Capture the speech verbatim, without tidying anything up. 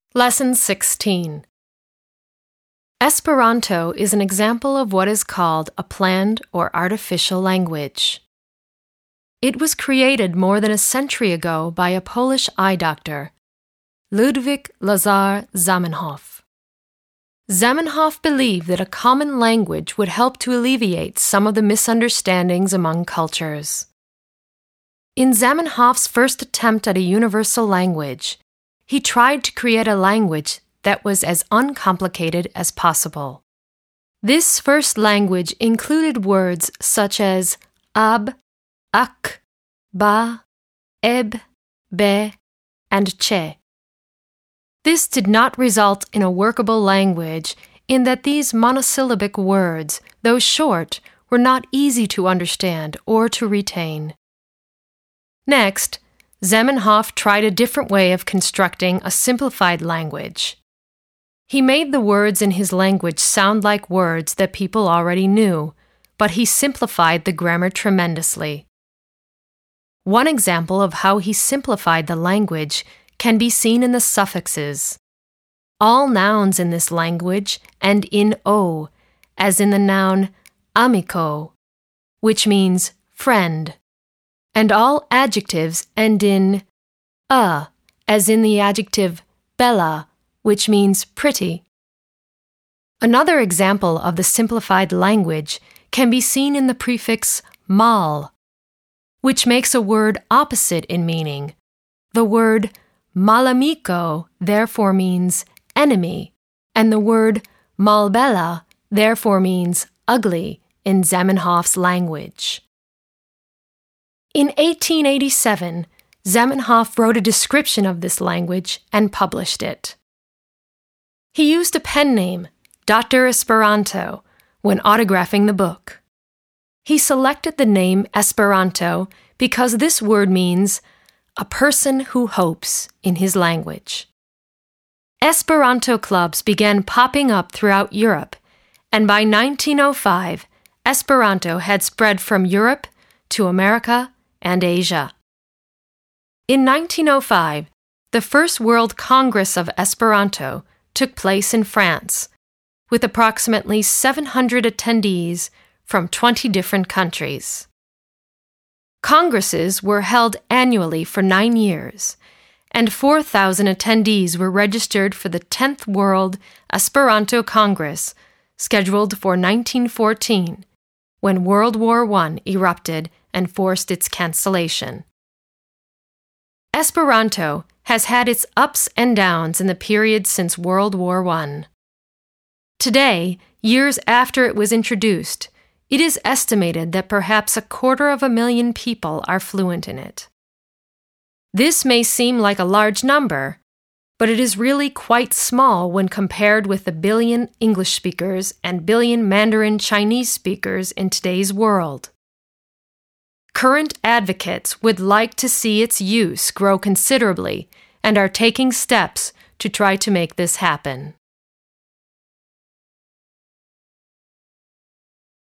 Lesson sixteen. Esperanto is an example of what is called a planned or artificial language. It was created more than a century ago by a Polish eye doctor, Ludwik Lazar Zamenhof. Zamenhof believed that a common language would help to alleviate some of the misunderstandings among cultures. In Zamenhof's first attempt at a universal language, he tried to create a language that was as uncomplicated as possible. This first language included words such as ab, ak, ba, eb, be, and che. This did not result in a workable language in that these monosyllabic words, though short, were not easy to understand or to retain. Next, Zamenhof tried a different way of constructing a simplified language. He made the words in his language sound like words that people already knew, but he simplified the grammar tremendously. One example of how he simplified the language can be seen in the suffixes. All nouns in this language end in o, as in the noun amico, which means friend, and all adjectives end in a, as in the adjective bella, which means pretty. Another example of the simplified language can be seen in the prefix mal, which makes a word opposite in meaning. The word malamico therefore means enemy, and the word malbella therefore means ugly in Zamenhof's language. In eighteen eighty-seven, Zamenhof wrote a description of this language and published it. He used a pen name, Doctor Esperanto, when autographing the book. He selected the name Esperanto because this word means a person who hopes in his language. Esperanto clubs began popping up throughout Europe, and by nineteen oh five, Esperanto had spread from Europe to America and Asia. In nineteen oh five, the first World Congress of Esperanto took place in France, with approximately seven hundred attendees from twenty different countries. Congresses were held annually for nine years, and four thousand attendees were registered for the tenth World Esperanto Congress, scheduled for nineteen fourteen, when World War One erupted and forced its cancellation. Esperanto has had its ups and downs in the period since World War One. Today, years after it was introduced, it is estimated that perhaps a quarter of a million people are fluent in it. This may seem like a large number, but it is really quite small when compared with the billion English speakers and billion Mandarin Chinese speakers in today's world. Current advocates would like to see its use grow considerably and are taking steps to try to make this happen.